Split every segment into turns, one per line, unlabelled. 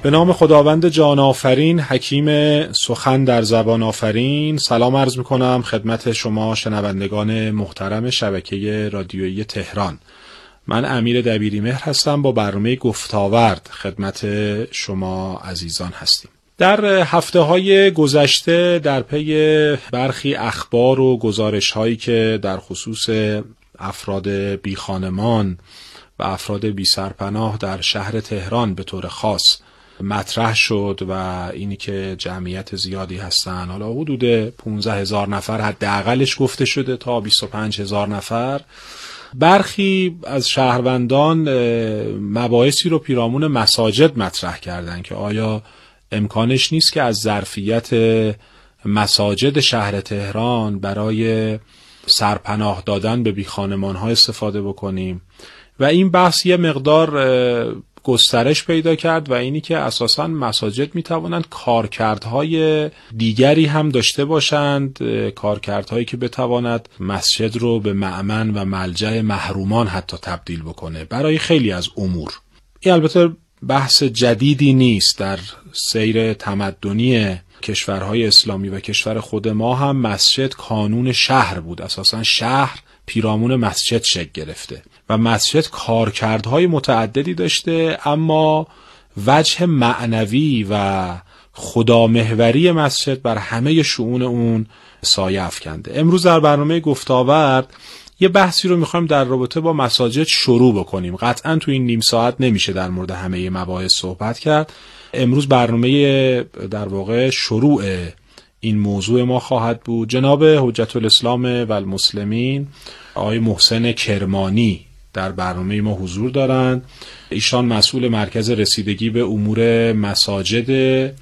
به نام خداوند جان آفرین، حکیم سخن در زبان آفرین. سلام عرض میکنم خدمت شما شنوندگان محترم شبکه رادیویی تهران. من امیر دبیریمهر هستم، با برنامه گفتاورد خدمت شما عزیزان هستیم. در هفته‌های گذشته در پی برخی اخبار و گزارش‌هایی که در خصوص افراد بی خانمان و افراد بی سرپناه در شهر تهران به طور خاص مطرح شد و اینی که جمعیت زیادی هستن، حالا حدود 15,000 نفر حداقلش گفته شده تا 25,000 نفر، برخی از شهروندان مباحثی رو پیرامون مساجد مطرح کردن که آیا امکانش نیست که از ظرفیت مساجد شهر تهران برای سرپناه دادن به بیخانمان‌ها استفاده بکنیم. و این بحث یه مقدار گسترش پیدا کرد و اینی که اساساً مساجد میتوانند کارکردهای دیگری هم داشته باشند، کارکردهایی که بتواند مسجد رو به مأمن و ملجأ محرومان حتی تبدیل بکنه برای خیلی از امور. این البته بحث جدیدی نیست، در سیر تمدنی کشورهای اسلامی و کشور خود ما هم مسجد کانون شهر بود. اساساً شهر پیرامون مسجد شکل گرفته و مسجد کارکردهای متعددی داشته، اما وجه معنوی و خدامحوری مسجد بر همه شؤون اون سایه افکنده. امروز در برنامه گفتاورد یه بحثی رو میخوایم در رابطه با مساجد شروع بکنیم. قطعاً تو این نیم ساعت نمیشه در مورد همه مباحث صحبت کرد. امروز برنامه در واقع شروع این موضوع ما خواهد بود. جناب حجت الاسلام و المسلمین آقای محسن کرمانی در برنامه ما حضور دارند. ایشان مسئول مرکز رسیدگی به امور مساجد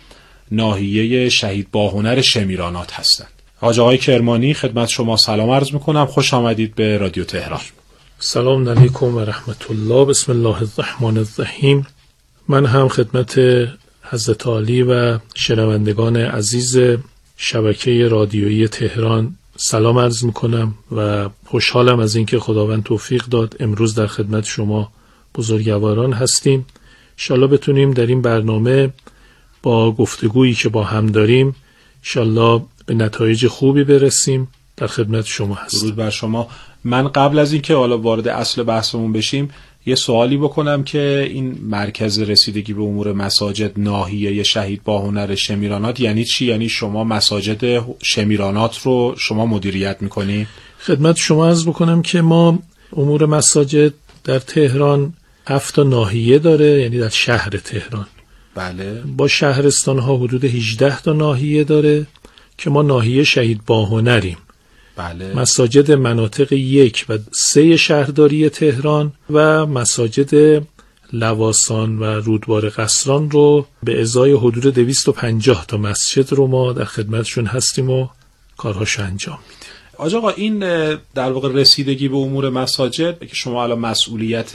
ناحیه شهید باهنر شمیرانات هستند. حاج آقای کرمانی، خدمت شما سلام عرض میکنم، خوش آمدید به رادیو تهران.
سلام علیکم و رحمت الله. بسم الله الرحمن الرحیم. من هم خدمت حضرت عالی و شنوندگان عزیز شبکه رادیویی تهران سلام عرض میکنم و خوشحالم از اینکه خداوند توفیق داد امروز در خدمت شما بزرگواران هستیم. انشالله بتونیم در این برنامه با گفتگویی که با هم داریم انشالله به نتایج خوبی برسیم. در خدمت شما هستم.
درود بر شما. من قبل از اینکه حالا وارد اصل بحثمون بشیم یه سوالی بکنم که این مرکز رسیدگی به امور مساجد ناحیه شهید باهنر شمیرانات یعنی چی؟ یعنی شما مساجد شمیرانات رو شما مدیریت میکنی؟
خدمت شما عرض بکنم که ما امور مساجد در تهران 7 ناحیه داره، یعنی در شهر تهران.
بله.
با شهرستان ها حدود 18 تا ناحیه داره که ما ناحیه شهید باهنریم.
بله.
مساجد مناطق 1 و 3 شهرداری تهران و مساجد لواسان و رودبار قصران رو به ازای حدود 250 تا مسجد رو ما در خدمتشون هستیم و کارهاشو انجام میدیم.
آج آقا، این در واقع رسیدگی به امور مساجد که شما الان مسئولیت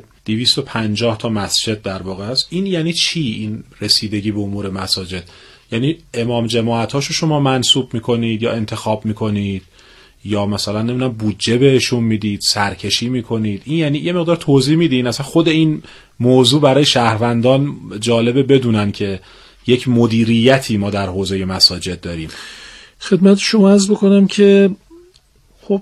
250 تا مسجد در واقع است، این یعنی چی؟ این رسیدگی به امور مساجد یعنی امام جماعتاشو شما منصوب میکنید یا انتخاب میکنید یا مثلا نمیدونم بودجه بهشون میدید، سرکشی میکنید؟ این یعنی یه مقدار توضیح میدین. اصلا خود این موضوع برای شهروندان جالبه بدونن که یک مدیریتی ما در حوزه مساجد داریم.
خدمت شما عرض بکنم که خب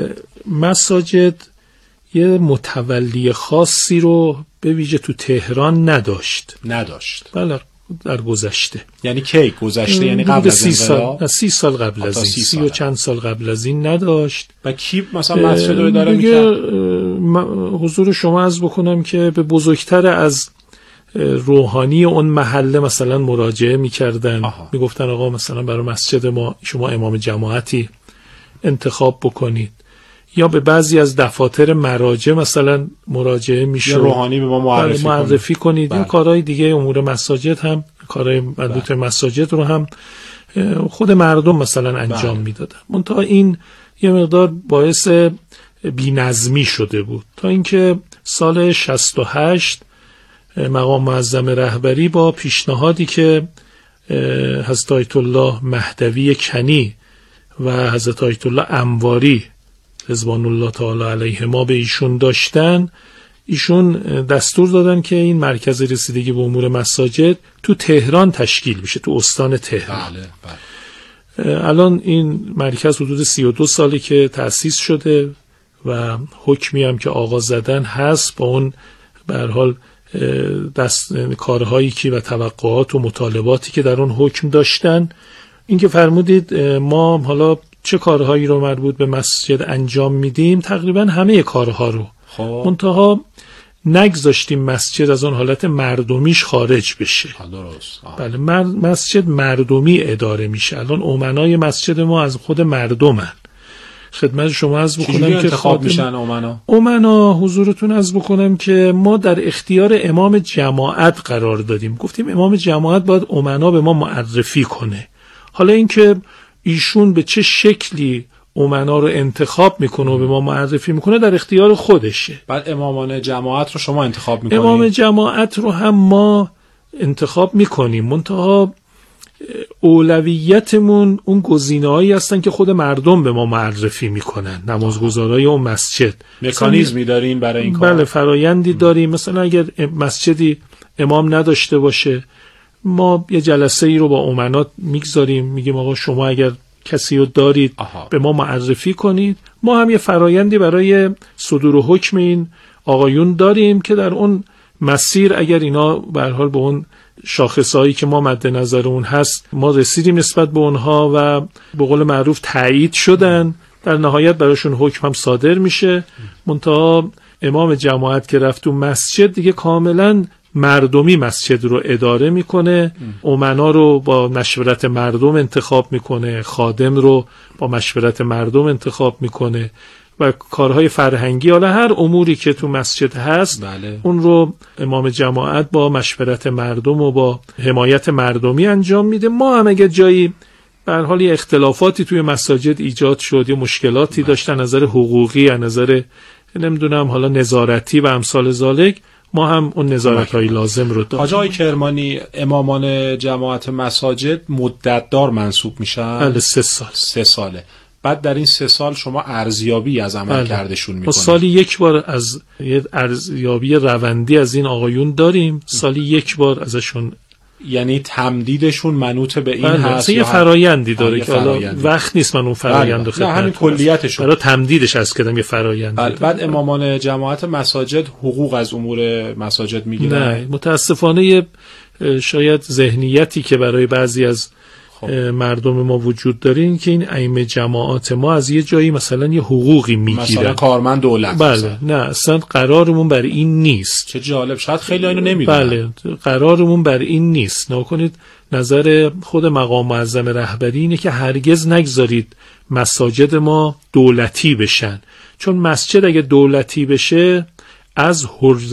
مساجد یه متولی خاصی رو به ویژه تو تهران نداشت. بله، در گذشته.
یعنی کی گذشته؟ یعنی قبل از
30 سال قبل از این، 30 و چند سال قبل از این نداشت.
و کی مثلا مسجد رو اداره میکرد؟
حضور شما عرض بکنم که به بزرگتر از روحانی اون محله مثلا مراجعه میکردن، میگفتن آقا مثلا برای مسجد ما شما امام جماعتی انتخاب بکنید، یا به بعضی از دفاتر مراجع مثلا مراجعه میشه،
روحانی به ما
معرفی کنید. این کارهای دیگه امور مساجد هم، کارهای مربوط به مساجد رو هم خود مردم مثلا انجام میدادن. منتها این یه مقدار باعث بی‌نظمی شده بود تا اینکه سال 68 مقام معظم رهبری با پیشنهادی که حضرت آیت الله مهدوی کنی و حضرت آیت الله انواری رضوان الله تعالی علیهما به ایشون داشتن، ایشون دستور دادن که این مرکز رسیدگی به امور مساجد تو تهران تشکیل بشه، تو استان تهران. بله. الان این مرکز حدود 32 ساله که تأسیس شده و حکمی هم که آغا زدن هست، با اون به هر حال کارهایی که و توقعات و مطالباتی که در اون حکم داشتن. این که فرمودید ما حالا چه کارهایی رو مربوط به مسجد انجام میدیم، تقریبا همه کارها رو، منتها نگذاشتیم مسجد از اون حالت مردمیش خارج بشه.
درست.
بله، مسجد مردمی اداره میشه. الان امنای مسجد ما از خود مردمن. خدمت شما عرض بکنم که
انتخاب میشن
امنا حضورتون عرض بکنم که ما در اختیار امام جماعت قرار دادیم. گفتیم امام جماعت باید امنا به ما معرفی کنه. حالا اینکه ایشون به چه شکلی امنا رو انتخاب میکنه و به ما معرفی میکنه در اختیار خودشه.
بعد امامان جماعت رو شما انتخاب میکنید؟
امام جماعت رو هم ما انتخاب میکنیم، منتها اولویتمون اون گزینه‌هایی هستن که خود مردم به ما معرفی میکنن، نمازگزارای اون مسجد.
مکانیزمی دارین برای این کار؟
بله، فرایندی داریم. مثلا اگر مسجدی امام نداشته باشه، ما یه جلسه ای رو با امنا میگذاریم، میگیم آقا شما اگر کسی رو دارید به ما معرفی کنید. ما هم یه فرایندی برای صدور حکم این آقایون داریم که در اون مسیر اگر اینا به هر حال به اون شاخصهایی که ما مد نظر اون هست ما رسیدیم نسبت به اونها و به قول معروف تایید شدن، در نهایت براشون حکم هم صادر میشه. منتها امام جماعت که رفت تو مسجد دیگه کاملا مردمی مسجد رو اداره میکنه، امنا رو با مشورت مردم انتخاب میکنه، خادم رو با مشورت مردم انتخاب میکنه و کارهای فرهنگی، حالا هر اموری که تو مسجد هست اون رو امام جماعت با مشورت مردم و با حمایت مردمی انجام میده. ما هم اگه جایی به هر حال یه اختلافاتی توی مساجد ایجاد شد یا مشکلاتی داشتن نظر حقوقی یا نظر نمیدونم حالا نظارتی و امثال ذالک، ما هم اون نظارت‌های لازم رو داریم.
حاج آقای کرمانی، امامان جماعت مساجد مدت‌دار منصوب میشن؟
بله، 3 سال.
3 ساله. بعد در این 3 سال شما ارزیابی از عمل کردشون میکنید؟
سالی یک بار از یه ارزیابی روندی از این آقایون داریم، سالی یک بار ازشون.
یعنی تمدیدشون منوط به این هست
یه فرایندی داره که حالا وقت نیست من اون فرایند رو خدمت
همین کلیتشون
برای تمدیدش از کردم یه فرایندی.
بعد امامان جماعت مساجد حقوق از امور مساجد میگیرن؟
نه، متاسفانه شاید ذهنیتی که برای بعضی از مردم ما وجود داره این که این ائمه جماعت ما از یه جایی مثلا یه حقوقی میگیرن،
مثلا کارمند دولت.
بله
مثلا.
نه، اصلا قرارمون بر این نیست.
چه جالب، شاید خیلی اینو نمیدونن.
بله، قرارمون بر این نیست. نکنید نظر خود مقام معظم رهبری اینه که هرگز نگذارید مساجد ما دولتی بشن، چون مسجد اگه دولتی بشه از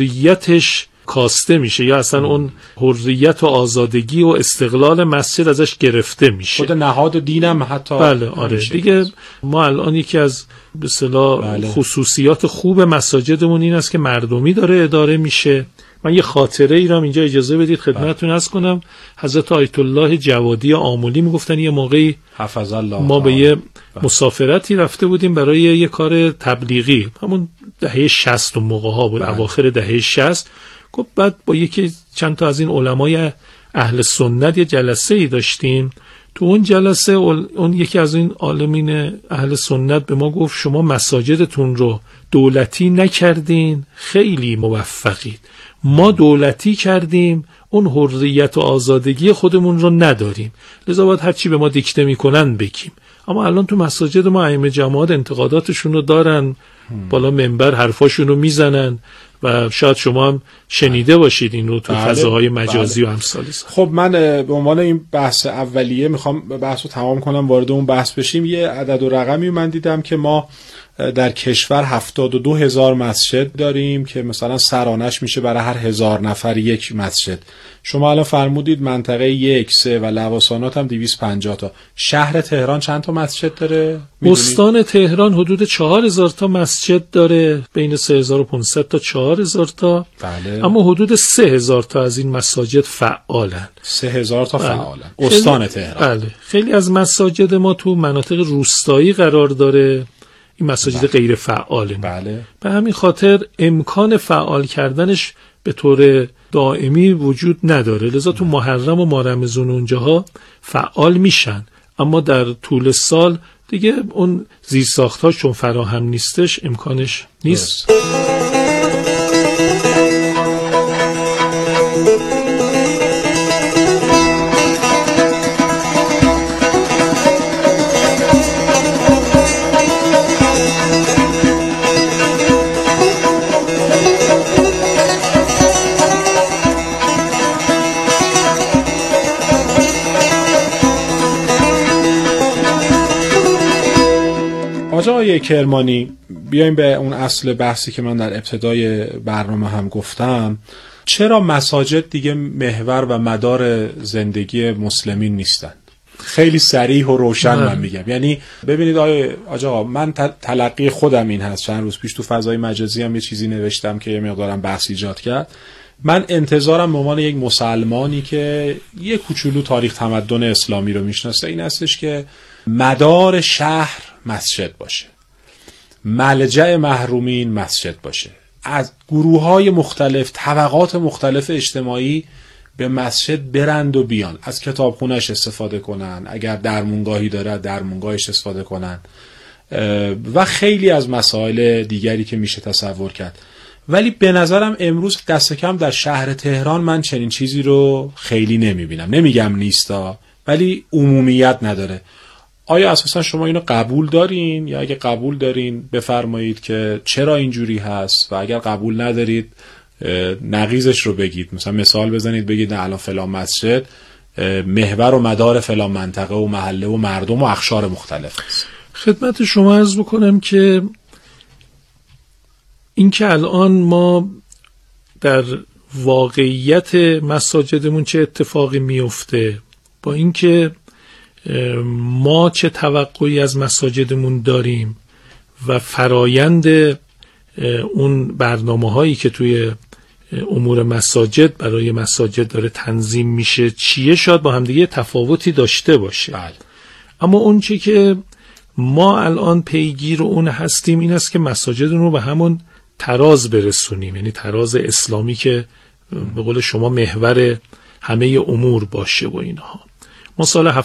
حریتش کاسته میشه یا اصلا اون حریت و آزادگی و استقلال مسجد ازش گرفته میشه.
خود نهاد دینم حتی.
بله آره دیگه. ما الان یکی از به اصطلاح خصوصیات خوب مساجدمون این است که مردمی داره اداره میشه. من یه خاطره ای را اینجا اجازه بدید خدمتتون عرض کنم. حضرت آیت الله جوادی آملی میگفتن یه موقعی
حفظ الله
ما به یه مسافرتی رفته بودیم برای یه کار تبلیغی، همون دهه 60 اون موقع ها بود، اواخر دهه 60. گفت بعد با یکی چند تا از این علمای اهل سنت یه جلسه ای داشتیم. تو اون جلسه اون یکی از این عالمین اهل سنت به ما گفت شما مساجدتون رو دولتی نکردین، خیلی موفقید. ما دولتی کردیم، اون حریت و آزادگی خودمون رو نداریم، لذا باید هر چی به ما دیکته میکنن بگیم. اما الان تو مساجد ما ائمه جماعت انتقاداتشون رو دارن، بالا منبر حرفاشون رو میزنن و شاید شما هم شنیده باشید این رو تو فضاهای مجازی و امثال.
خب من به عنوان این بحث اولیه میخوام بحث رو تمام کنم، وارد اون بحث بشیم. یه عدد و رقمی من دیدم که ما در کشور 72,000 مسجد داریم که مثلا سرانش میشه برای هر 1000 نفر یک مسجد. شما الان فرمودید منطقه 1، 3 و لواسانات هم 250 تا. شهر تهران چند تا مسجد داره؟
استان تهران حدود 4000 تا مسجد داره، بین 3500 تا 4000 تا.
بله.
اما حدود 3000 تا از این مساجد فعالن.
3000 تا فعالن. استان تهران.
بله. خیلی از مساجد ما تو مناطق روستایی قرار داره. این مساجد غیر فعاله.
بله.
به همین خاطر امکان فعال کردنش به طور دائمی وجود نداره، لذا تو محرم و ماه رمضان اونجاها فعال میشن، اما در طول سال دیگه اون زیرساخت‌ها چون فراهم نیستش امکانش نیست.
آقای کرمانی، بیایم به اون اصل بحثی که من در ابتدای برنامه هم گفتم. چرا مساجد دیگه محور و مدار زندگی مسلمین نیستن؟ خیلی صریح و روشن من میگم. یعنی ببینید آقا من تلقی خودم این هست، چند روز پیش تو فضای مجازی هم یه چیزی نوشتم که یه مقدارم بحث ایجاد کرد. من انتظارم به عنوان یک مسلمانی که یه کوچولو تاریخ تمدن اسلامی رو میشناسه این هستش که مدار شهر مسجد باشه، ملجأ محرومین مسجد باشه، از گروه‌های مختلف، طبقات مختلف اجتماعی به مسجد برند و بیان، از کتابخونه‌اش استفاده کنن، اگر درمونگاهی داره درمونگاهش استفاده کنن و خیلی از مسائل دیگری که میشه تصور کرد. ولی به نظرم امروز دست کم در شهر تهران من چنین چیزی رو خیلی نمیبینم. نمیگم نیستا، ولی عمومیت نداره. آیا اساسا شما اینو قبول دارین؟ یا اگه قبول دارین بفرمایید که چرا اینجوری هست، و اگر قبول ندارید نقیضش رو بگید. مثلا مثال بزنید، بگید نه الان فلان مسجد محور و مدار فلان منطقه و محله و مردم و اقشار مختلف است.
خدمت شما عرض بکنم که این که الان ما در واقعیت مساجدمون چه اتفاقی میفته، با اینکه ما چه توقعی از مساجدمون داریم و فرایند اون برنامه‌هایی که توی امور مساجد برای مساجد داره تنظیم میشه چیه، شاید با همدیگه تفاوتی داشته باشه.
بله.
اما اون چی که ما الان پیگیر اون هستیم این است که مساجد رو به همون تراز برسونیم، یعنی تراز اسلامی که به قول شما محور همه امور باشه و اینها. ما سال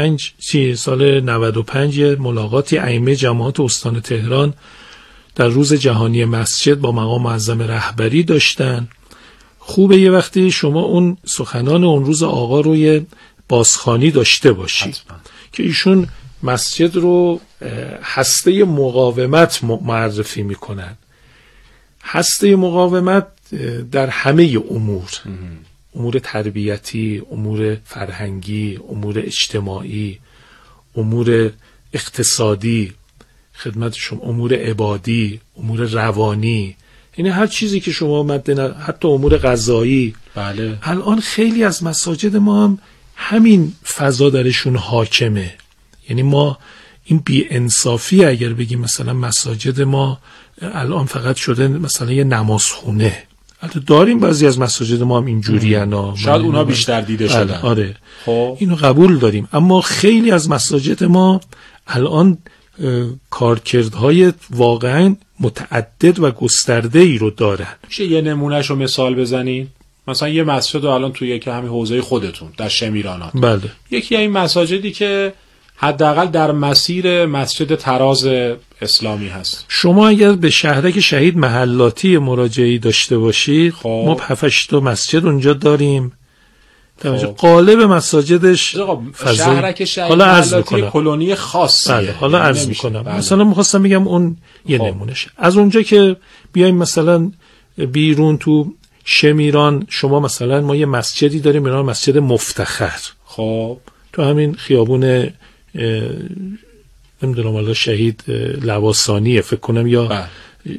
95 ملاقاتی ائمه جماعت استان تهران در روز جهانی مسجد با مقام معظم رهبری داشتن. خوبه یه وقتی شما اون سخنان اون روز آقا روی بازخوانی داشته باشید که ایشون مسجد رو هسته مقاومت معرفی میکنن. هسته مقاومت در همه امور تربیتی، امور فرهنگی، امور اجتماعی، امور اقتصادی، خدمت شما امور عبادی، امور روانی، یعنی هر چیزی که شما حتی امور غذایی.
بله.
الان خیلی از مساجد ما هم همین فضا درشون حاکمه. یعنی ما این بی‌انصافی اگر بگیم مثلا مساجد ما الان فقط شده مثلا یه نمازخونه، البته داریم بعضی از مساجد ما هم اینجوریه،
شاید اونا بیشتر دیده شدن.
آره.
خب
اینو قبول داریم، اما خیلی از مساجد ما الان کارکردهای واقعا متعدد و گسترده ای رو دارن.
میشه یه نمونهشو مثال بزنید؟ مثلا یه مسجد رو الان توی یکی همین حوزه خودتون در شمیرانات،
بله،
یکی این مساجدی که حداقل در مسیر مسجد تراز اسلامی هست.
شما اگر به شهرک شهید محلاتی مراجعی داشته باشید، ما 7-8 تا مسجد اونجا داریم. قالب مساجدش
شهرک شهید محلاتی کلونی خاصیه.
بله. حالا عرض میکنم. بله. مثلا میخواستم بگم اون یه نمونهشه. از اونجا که بیایم مثلا بیرون تو شمیران، شما مثلا ما یه مسجدی داریم به نام مسجد مفتخر.
خب
تو همین خیابون نمیدونم والا شهید لواسانیه فکر کنم یا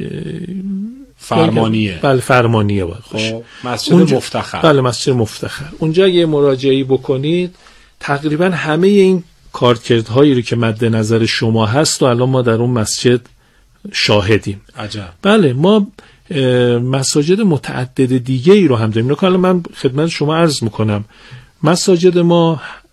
فرمانیه.
بله فرمانیه باید باشه.
مسجد مفتخر.
بله مسجد مفتخر. اونجا یه مراجعه‌ای بکنید تقریبا همه این کارکردهایی رو که مد نظر شما هست و الان ما در اون مسجد شاهدیم.
عجب.
بله ما مساجد متعدد دیگه ای رو هم داریم. الان من خدمت شما عرض میکنم مساجد ما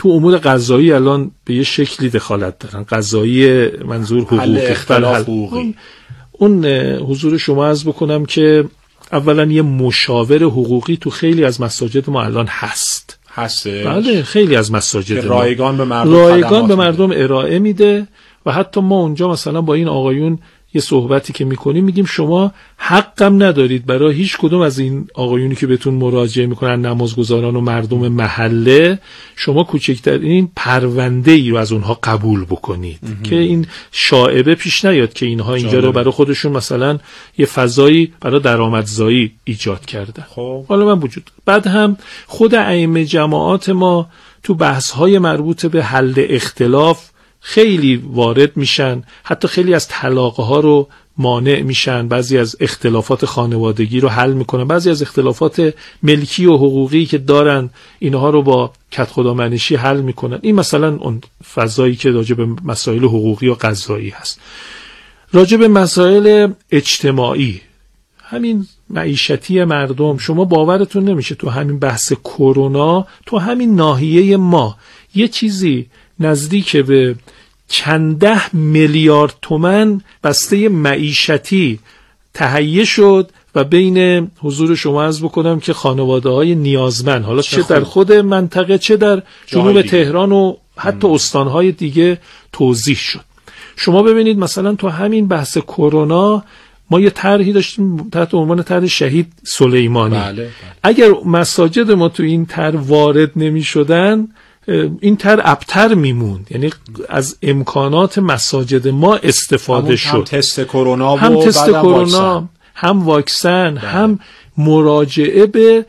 تو امور قضایی الان به یه شکلی دخالت دارن، قضایی منظور حقوقی،
اختلاف حقوقی.
اون حضور شما عرض بکنم که اولا یه مشاور حقوقی تو خیلی از مساجد ما الان هستش. بله خیلی از مساجد ما رایگان به مردم ارائه میده و حتی ما اونجا مثلا با این آقایون یه صحبتی که میکنیم میگیم شما حقم ندارید برای هیچ کدوم از این آقایونی که بهتون مراجعه میکنن، نمازگزاران و مردم محله، شما کوچکترین پرونده ای رو از اونها قبول بکنید که این شائبه پیش نیاد که اینها اینجا رو برای خودشون مثلا یه فضایی برای درآمدزایی ایجاد کرده.
خب
حالا من وجود بعد هم خود ائمه جماعات ما تو بحث‌های مربوط به حل اختلاف خیلی وارد میشن، حتی خیلی از طلاق‌ها رو مانع میشن، بعضی از اختلافات خانوادگی رو حل میکنن، بعضی از اختلافات ملکی و حقوقی که دارن اینها رو با کدخدامنشی حل میکنن. این مثلا اون فضایی که راجع به مسائل حقوقی و قضایی هست. راجع به مسائل اجتماعی، همین معیشتی مردم، شما باورتون نمیشه تو همین بحث کرونا تو همین ناحیه ما یه چیزی نزدیک به چند 10 میلیارد تومان بسته معیشتی تهیه شد و بین حضور شما عرض بکنم که خانواده‌های نیازمند، حالا چه در خود منطقه چه در جنوب تهران و حتی استانهای دیگه توزیع شد. شما ببینید مثلا تو همین بحث کرونا ما یه طرحی داشتیم تحت عنوان طرح شهید سلیمانی.
بله.
اگر مساجد ما تو این طرح وارد نمی شدن این طرح ابتر میموند، یعنی از امکانات مساجد ما استفاده شد.
هم تست کرونا
هم تست کرونا، هم واکسن، هم مراجعه به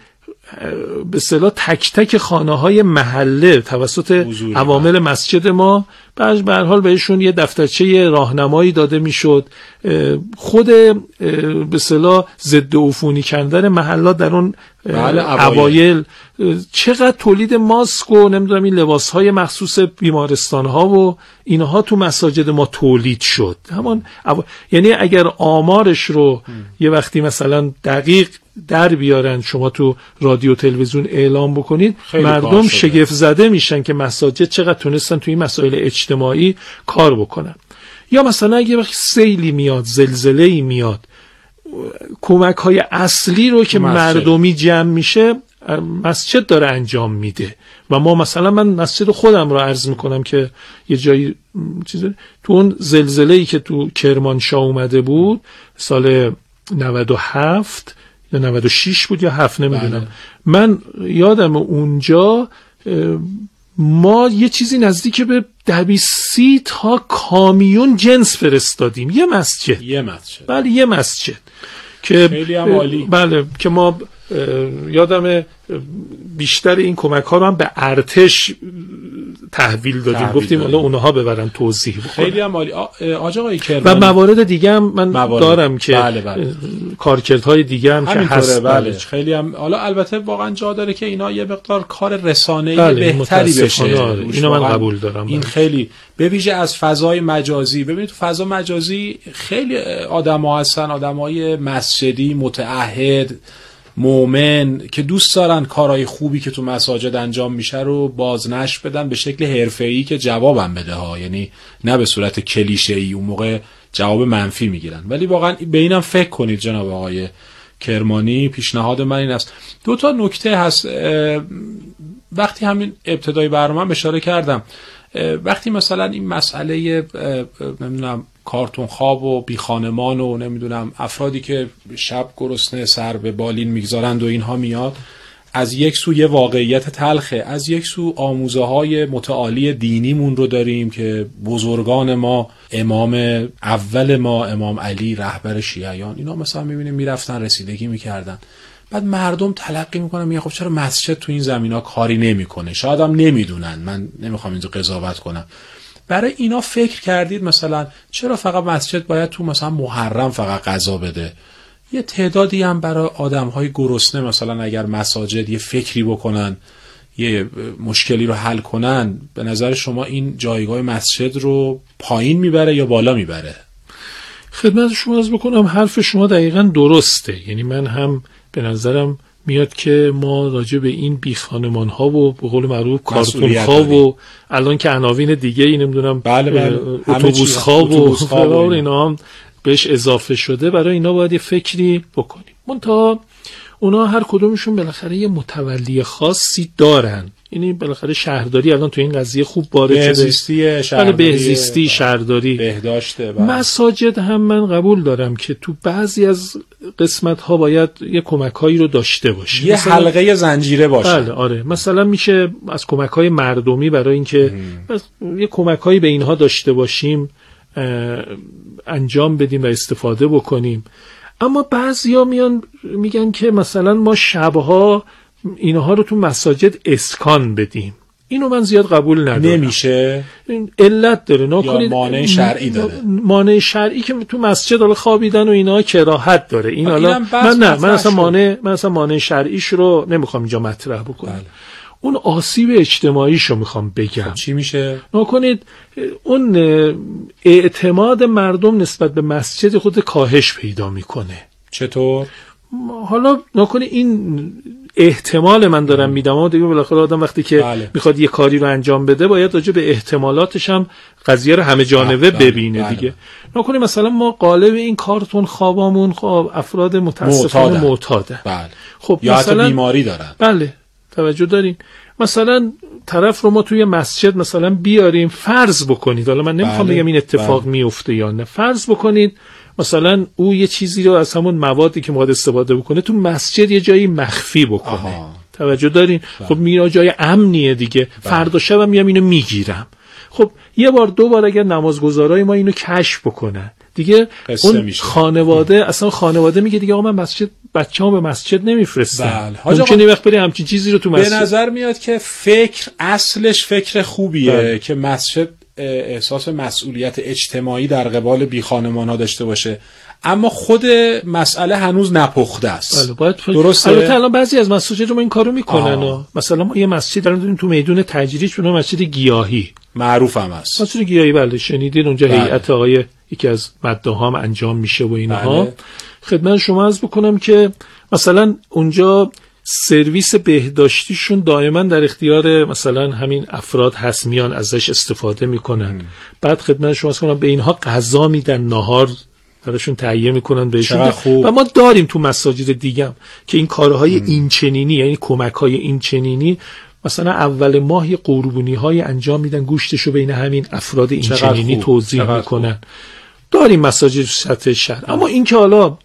اصطلاح تک تک خانه‌های محله توسط عوامل مسجد ما. به هر حال بهشون یه دفترچه راهنمایی داده میشد. خود به اصطلاح ضد عفونی کردن محلات در اون اوایل چقدر تولید ماسک و نمیدونم این لباسهای مخصوص بیمارستان‌ها و اینها تو مساجد ما تولید شد. یعنی اگر آمارش رو یه وقتی مثلا دقیق در بیارن شما تو رادیو تلویزیون اعلام بکنید، مردم شگفت زده میشن که مساجد چقدر تونستن تو این مسائل اجتماعی کار بکنن. یا مثلا اگه وقتی سیلی میاد، زلزله‌ای میاد، کمک‌های اصلی رو که مردمی جمع میشه مسجد داره انجام میده. و ما مثلا من مسجد خودم رو عرض میکنم که یه جایی تو اون زلزله‌ای که تو کرمانشاه اومده بود سال 97 یا 96 بود یا 7 نمیدونم، من یادم اونجا ما یه چیزی نزدیک به 30 تا کامیون جنس فرستادیم. یه مسجد. بله یه مسجد که
خیلی هم عالی.
بله که ما یادم بیشتر این کمک ها رو هم به ارتش تحویل دادیم، گفتیم حالا اونها ببرن توضیح بکنن.
خیلی هم عالی. آقا آقای کرمانی
و موارد دیگه هم من دارم که
بله.
کارکردهای دیگه هم که هست.
بله. خیلی هم حالا البته واقعا جا داره که اینا یه مقدار کار رسانه‌ای بهتری بشه.
اینو من قبول دارم.
این خیلی به ویژه از فضای مجازی. ببینید تو فضا مجازی خیلی آدم‌ها هستن، آدمای مسجدی متعهد مومن که دوست دارن کارهای خوبی که تو مساجد انجام میشه رو بازنشر بدن به شکل حرفه‌ای که جوابم بده ها، یعنی نه به صورت کلیشه‌ای. اون موقع جواب منفی میگیرن. ولی واقعا به اینم فکر کنید جناب آقای کرمانی. پیشنهاد من این است. 2 نکته هست. وقتی همین ابتدای برنامه اشاره کردم، وقتی مثلا این مسئله نمیدونم کارتون خواب و بی خانمان و نمیدونم افرادی که شب گرسنه سر به بالین میگذارند و اینها میاد، از یک سو یه واقعیت تلخه، از یک سو آموزه های متعالی دینیمون رو داریم که بزرگان ما، امام اول ما امام علی رهبر شیعیان، اینا مثلا میبینیم میرفتن رسیدگی میکردن، بعد مردم تلقی میکنن میگن خب چرا مسجد تو این زمینا کاری نمیکنه؟ شاید هم نمیدونن، من نمیخوام اینجا قضاوت کنم. برای اینا فکر کردید مثلا چرا فقط مسجد باید تو مثلا محرم فقط غذا بده؟ یه تعدادی هم برای آدم‌های گرسنه مثلا اگر مساجد یه فکری بکنن، یه مشکلی رو حل کنن، به نظر شما این جایگاه مسجد رو پایین میبره یا بالا میبره؟
خدمت شما عرض بکنم حرف شما دقیقاً درسته. یعنی من هم به نظرم میاد که ما راجع به این بی خانمان ها و به قول معروف کارتون ها و الان که عناوین دیگه ای نمیدونم اتوبوس ها و اینا هم بهش اضافه شده، برای اینا باید یه فکری بکنیم. منتها اونا هر کدومشون بالاخره یه متولی خاصی دارن. یعنی بالاخره شهرداری الان تو این قضیه خوب وارد شده، بهزیستی، شهرداری،
بهداشت.
مساجد هم من قبول دارم که تو بعضی از قسمت ها باید یه کمک‌هایی رو داشته باشه،
یه حلقه زنجیره باشه.
بله آره، مثلا میشه از کمک‌های مردمی برای اینکه یه کمک‌هایی به اینها داشته باشیم انجام بدیم و استفاده بکنیم. اما بعضیا میان میگن که مثلا ما شبها اینها رو تو مساجد اسکان بدیم. اینو من زیاد قبول ندارم.
نمیشه،
علت داره. نکنید
مانع شرعی داره.
مانع شرعی که تو مسجد حالا خوابیدن و اینا کراهت داره. این حالا من اصلا مانع شرعیش رو نمیخوام اینجا مطرح بکنم. بله. اون آسیب اجتماعیشو میخوام بگم.
چی میشه؟
نکنید اون اعتماد مردم نسبت به مسجد خود کاهش پیدا میکنه.
چطور؟
حالا نکنید این احتمال من دارم میدم، اما دیگه بالاخره آدم وقتی که میخواد یه کاری رو انجام بده باید راجع به احتمالاتش هم قضیه رو همه جانبه ببینه. دیگه نکنید مثلا ما قالب این کارتون خوابامون خب افراد متاسفانه معتادن.
بله.
خب
یا حتی بیماری دارن.
بله توجه دارین. مثلا طرف رو ما توی مسجد مثلا بیاریم، فرض بکنید، حالا من نمیخوام بگم این اتفاق میفته یا نه، فرض بکنید مثلا او یه چیزی رو از همون موادی که میخواد استفاده بکنه تو مسجد یه جایی مخفی بکنه. توجه دارین؟ خب میرا جای امنیه دیگه. فردا شبم میام اینو میگیرم. خب یه بار دو بار اگر نمازگزارای ما اینو کشف بکنن دیگه اون خانواده اصلا خانواده میگه دیگه آقا من مسجد بچه‌ام به مسجد نمیفرستم. ممکنه وقت بری همچین چیزی رو تو مسجد.
به نظر میاد که فکر اصلش فکر خوبیه که مسجد احساس مسئولیت اجتماعی در قبال بی خانمان‌ها داشته باشه، اما خود مسئله هنوز نپخته است.
درسته. البته الان بعضی از مساجد رو این کارو میکنن. مثلا ما یه مسجد الان داریم تو میدون تجریش، به نام مسجد گیاهی
معروف هم است.
مسجد گیاهی بله شنیدین، اونجا هیئت آقای یکی از مداها هم انجام میشه و اینها. خدمت شما عرض بکنم که مثلا اونجا سرویس بهداشتیشون دائما در اختیار مثلا همین افراد هست، میان ازش استفاده میکنن. بعد خدمت شما عرض کنم به اینها غذا میدن، ناهار براشون تهیه میکنن بهشون. و ما داریم تو مساجد دیگه که این کارهای این چنینی، یعنی کمک‌های این چنینی، مثلا اول ماه قربونی‌های انجام میدن، گوشتشو بین همین افراد این چنینی توزیع میکنن. داریم مساجد سطح شهر. اما این که حالا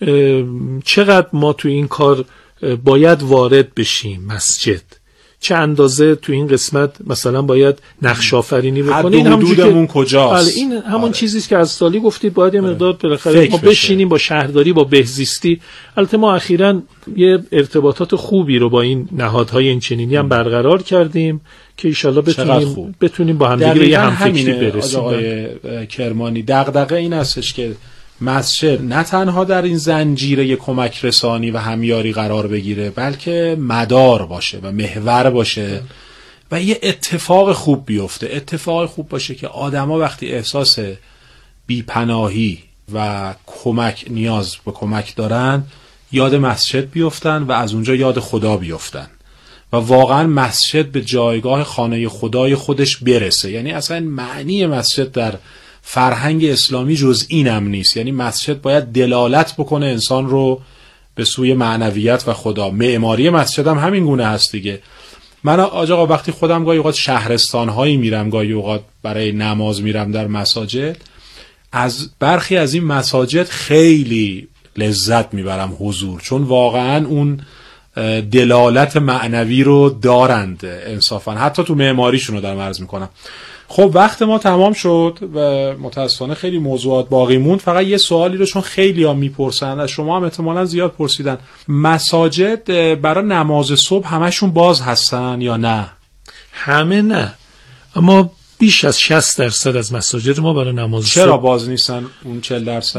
چقدر ما تو این کار باید وارد بشیم مسجد، چه اندازه تو این قسمت مثلا باید نقش آفرینی بکنیم، این
حدودمون کجاست؟
بله این همون چیزی است که از سالی گفتید، باید یه مقدار بالاخره ما بشینیم با شهرداری، با بهزیستی. البته ما اخیراً یه ارتباطات خوبی رو با این نهادهای این چنینی هم برقرار کردیم که ان شاءالله بتونیم با هم دیگه به یه همفکری برسیم.
آقای کرمانی دغدغه این هستش که مسجد نه تنها در این زنجیره کمک رسانی و همیاری قرار بگیره، بلکه مدار باشه و محور باشه و یه اتفاق خوب بیفته. اتفاق خوب باشه که آدما وقتی احساس بیپناهی و کمک نیاز به کمک دارن یاد مسجد بیفتن و از اونجا یاد خدا بیفتن و واقعا مسجد به جایگاه خانه خدای خودش برسه. یعنی اصلا معنی مسجد در فرهنگ اسلامی جز اینم نیست. یعنی مسجد باید دلالت بکنه انسان رو به سوی معنویت و خدا. معماری مسجد هم همین گونه هست دیگه. من آقا وقتی خودم گاهی اوقات شهرستان‌هایی میرم، گاهی اوقات برای نماز میرم در مساجد، از برخی از این مساجد خیلی لذت میبرم حضور، چون واقعا اون دلالت معنوی رو دارند انصافا، حتی تو معماریشون رو دارم عرض میکنم. خب وقت ما تمام شد و متاسفانه خیلی موضوعات باقی موند. فقط یه سوالی رو چون خیلی ها میپرسن، از شما هم احتمالاً زیاد پرسیدن، مساجد برای نماز صبح همشون باز هستن یا نه؟
همه نه، اما بیش از 60% از مساجد ما برای نماز صبح.
چرا باز نیستن اون 40%؟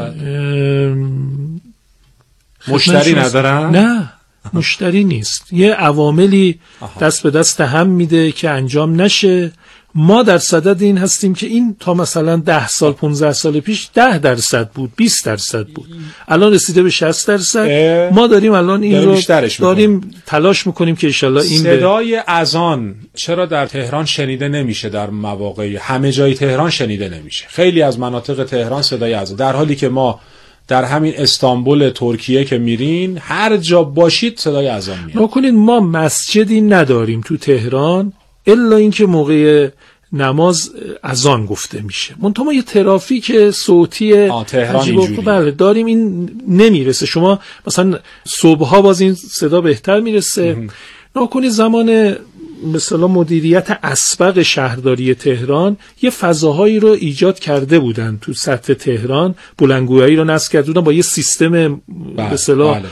مشتری ندارن؟
نه مشتری نیست، یه عواملی دست به دست هم میده که انجام نشه. ما در صدد این هستیم که این تا مثلا 10 سال 15 سال پیش 10% بود، 20% بود، الان رسیده به 60%. ما داریم الان این رو داریم تلاش میکنیم که انشالله این
صدای اذان چرا در تهران شنیده نمیشه؟ در مواقع همه جای تهران شنیده نمیشه، خیلی از مناطق تهران صدای اذان، در حالی که ما در همین استانبول ترکیه که میرین هر جا باشید صدای اذان میاد.
نکنید ما مسجدی نداریم تو تهران الا اینکه موقع نماز اذان گفته میشه. منتها ما یه ترافیک صوتی
تهران
داریم، این نمیرسه. شما مثلا صبحها باز این صدا بهتر میرسه. نکنید زمان مثلا مدیریت اسبق شهرداری تهران یه فضاهایی رو ایجاد کرده بودن تو سطح تهران، بلندگویی رو نصب کرده بودن با یه سیستم مثلا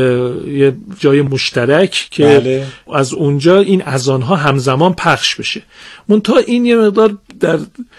یه جای مشترک که از اونجا این اذانها همزمان پخش بشه. منتها این یه مقدار در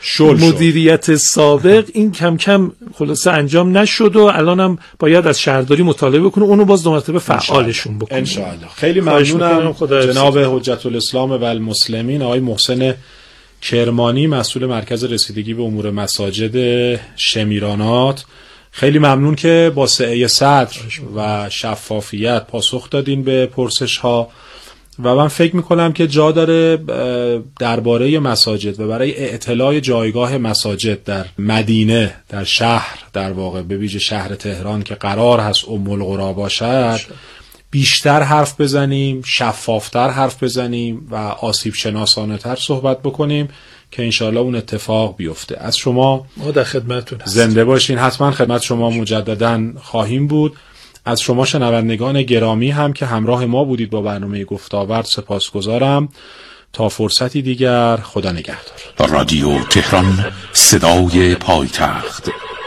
مدیریت سابق این کم کم خلاصه انجام نشد و الانم باید از شهرداری مطالبه کنه اونو باز دو مرتبه فعالشون بکنه
ان شاء الله. خیلی ممنونم جناب حجت الاسلام و المسلمین آقای محسن کرمانی، مسئول مرکز رسیدگی به امور مساجد شمیرانات. خیلی ممنون که با سعه صدر و شفافیت پاسخ دادین به پرسش ها و من فکر میکنم که جا داره درباره مساجد و برای اطلاع جایگاه مساجد در مدینه، در شهر، در واقع به ویژه شهر تهران که قرار هست ام القری باشد، بیشتر حرف بزنیم، شفافتر حرف بزنیم و آسیب شناسانه تر صحبت بکنیم که انشاءالله اون اتفاق بیفته. از شما
ما در خدمتتون هستیم.
زنده باشین. حتما خدمت شما مجددا خواهیم بود. از شما شنوندگان گرامی هم که همراه ما بودید با برنامه گفت‌وآورد سپاسگزارم. تا فرصتی دیگر، خدا نگهدار.
رادیو تهران، صدای پایتخت.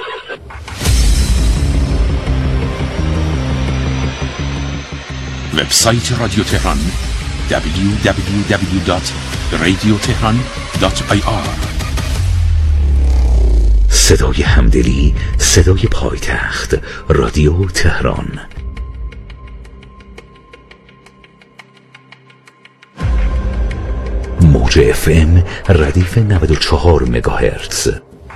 وبسایت رادیو تهران www.radiotehran.ir. صدای همدلی، صدای پایتخت، رادیو تهران. موج FM ردیف 94 مگاهرتز.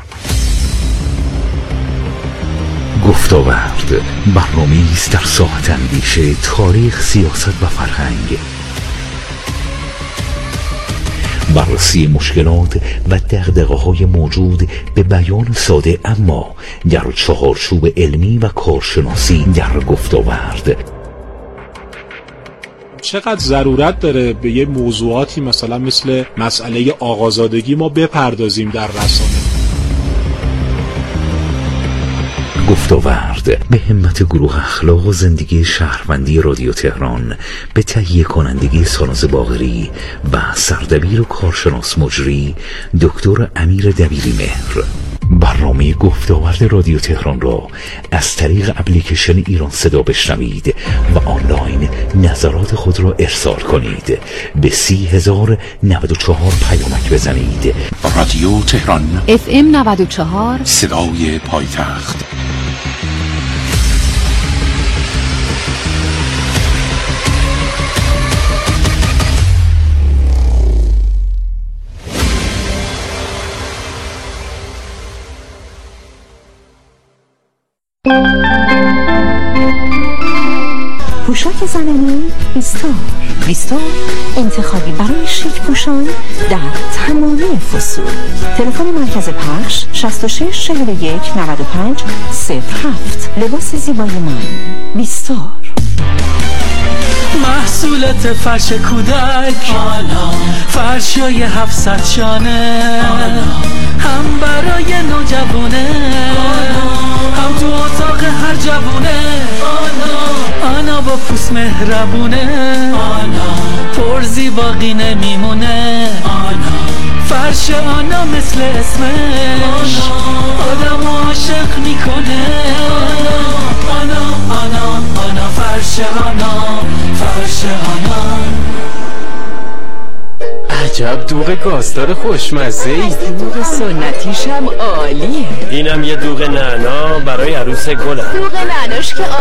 گفت‌وآورد، برنامه‌ای است در ساحت اندیشه، تاریخ، سیاست و فرهنگ. بررسی مشکلات و دغدغه‌های موجود به بیان ساده اما در چهارچوب علمی و کارشناسی در گفت‌وآورد.
چقدر ضرورت داره به یه موضوعاتی مثلا مثل مسئله آقازادگی ما بپردازیم در رسانه.
گفت‌وآورد به همت گروه اخلاق و زندگی شهروندی رادیو تهران به تهیه کنندگی ساناز باقری و سردبیر و کارشناس مجری دکتر امیر دبیری مهر. برنامه گفت‌وآورد رادیو تهران را از طریق اپلیکیشن ایران صدا بشنوید و آنلاین نظرات خود را ارسال کنید. به 30,094 پیامک بزنید. رادیو تهران
FM 94
صدای پایتخت.
پوشاک زنانی بیستار انتخابی برای شیک پوشان در تمامی فصول. تلفن مرکز پخش 66 41 95 07. لباس زیبای من بیستار.
محصولات فرش کودک، فرشای 700 شانه، هم برای نوجوانه، هم تو اتاق هر جوونه. آنا با پوست مهربونه، پرزی باقی نمیمونه. فرش آنا مثل اسمش آدم عاشق میکنه. آنا فرش آنا، فرش آنا.
عجب دوغ گازدار خوشمزه ای.
دوغ سنتیشم عالیه.
اینم یه دوغ نعنا برای عروس گلم.
دوغ نعناش که